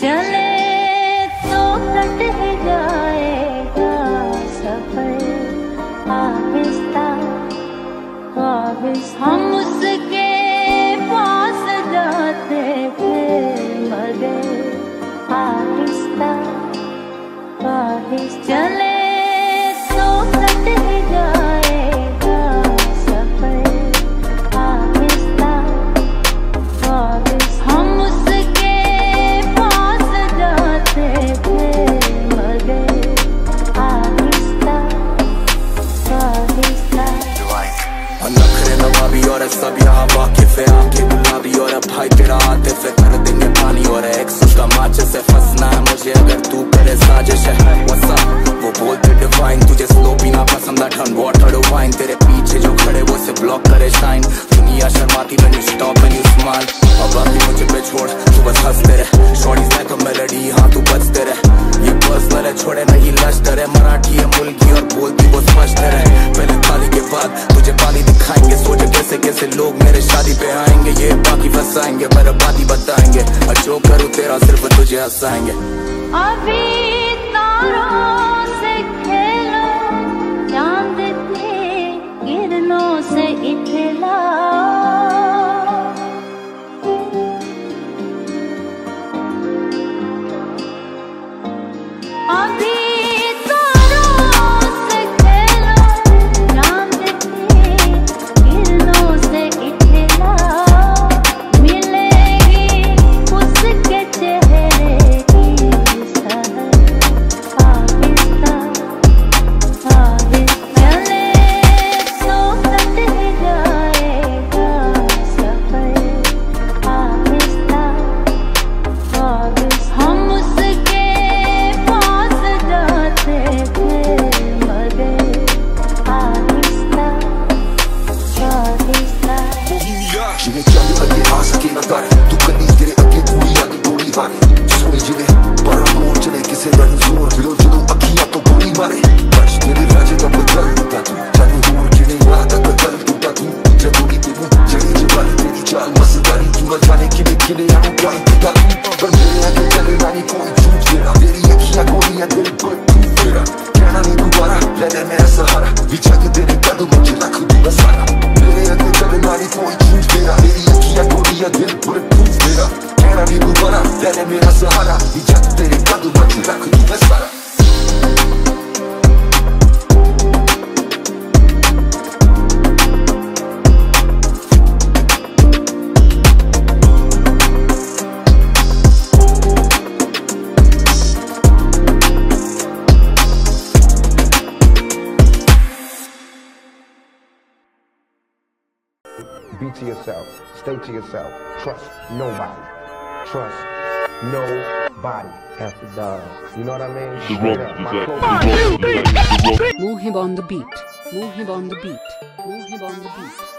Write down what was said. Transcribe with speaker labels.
Speaker 1: चले तो कट ही जाएगा सफर आहिस्ता आहिस्ता। हम उसके पास जाते फिर मगर आहिस्ता आहिस्ता। चले तो कट ही जाएगा सफर आहिस्ता आहिस्ता। हम उसके पास जाते फिर मगर आहिस्ता आहिस्ता।
Speaker 2: नखरे नवाबी और सब यहाँ वाकिफ है, आंखें गुलाबी और भाई तेरा आतिफ है। कर देंगे पानी और एक्स उसका माचिस से फंसना है मुझे अगर तू करे साजिश है। वसा वो बोलते डिवाइन तुझे स्लो पीना पसंद है, ठंड वाटर वाइन। तेरे पीछे जो खड़े वो से ब्लॉक करे शाइन। दुनिया शर्माती when you stop and you smile। अब बाकी मुझे पे छोड़ तू बस हंसते रहे। शॉर्टीज लाइक अ मेलोडी हाँ तू बजते रहे। ये पर्सनल है छोड़े नहीं लश्कर है। मराठी है मुल्की और बोलती वो स्पष्ट है। पहले थाली के बाद तुझे पानी दिखाएंगे। सोचे कैसे कैसे लोग मेरे शादी पे आएंगे। ये बाकी फंसाएंगे बर्बादी बताएंगे। और जो करूँ तेरा सिर्फ तुझे हंसाएंगे।
Speaker 1: अभी तारों से खेलो चांद के किरणों से इखला। अभी
Speaker 3: Be to yourself. Stay to yourself. Trust nobody. Trust nobody. After dog. You know what I mean? Straight up.
Speaker 4: Move him on the beat. Move him on the beat. Move him on the beat.